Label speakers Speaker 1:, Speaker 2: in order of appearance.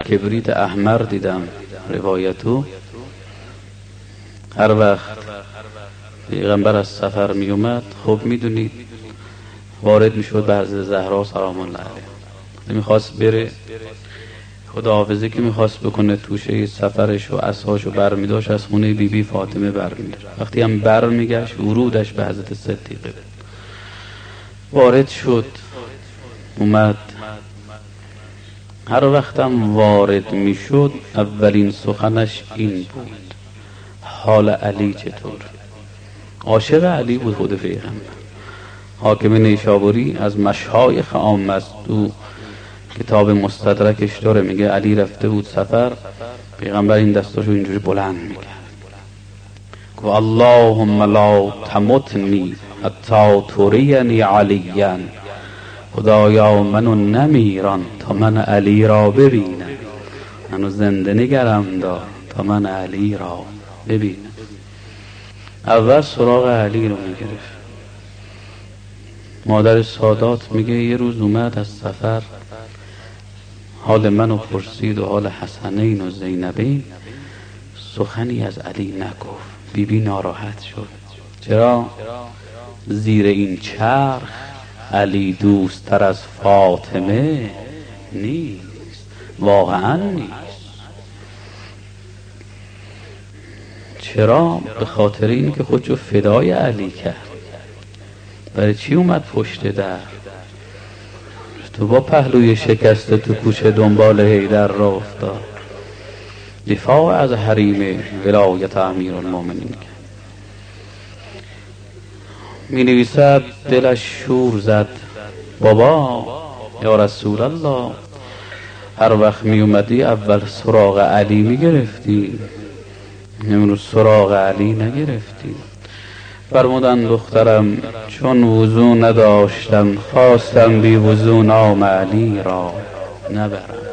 Speaker 1: کبریت احمر دیدم روایتو. هر وقت پیغمبر از سفر می اومد، خب میدونید وارد میشد به حضرت زهرا سلام الله علیها. میخواست بره خداحافظی که میخواست بکنه، توشه سفرش و اسهاشو برمیداشت، از خونه بیبی فاطمه برمیداشت. وقتی هم برمیگشت ورودش به حضرت صدیقه. وارد شد، اومد. هر وقتم وارد میشد اولین سخنش این بود: حال علی چطور؟ عاشق علی بود خود پیغمبر. حاکم نیشابوری از مشایخ عام است، تو کتاب مستدرکش داره، میگه علی رفته بود سفر، پیغمبر این دستاشو اینجوری بلند میکرد، گفت اللهم لا تمتنی حتی ترینی علیاً، خدایا منو نمیران تا من علی را ببینم، منو زنده نگرم دار تا من علی را ببینم. اول سراغ علی رو میگرفت. مادر سادات میگه یه روز اومد از سفر، حال منو پرسید و حال حسنین و زینبین، سخنی از علی نگفت. بیبی ناراحت شد. چرا؟ زیر این چرخ علی دوست تر از فاطمه نیست، واقعا نیست. چرا؟ به خاطر این که خودشو فدای علی کرد. برای چی اومد پشت در؟ تو با پهلوی شکسته تو کوچه دنبال حیدر را افتاد، دفاع از حریم ولایت امیرالمومنین کرد. می نویسد دلش شور زد، بابا یا رسول الله، هر وقت می اومدی اول سراغ علی می گرفتی، امروز سراغ علی نگرفتی. فرمودن دخترم چون وضو نداشتم، خواستم بی وضو نام علی را نبرم.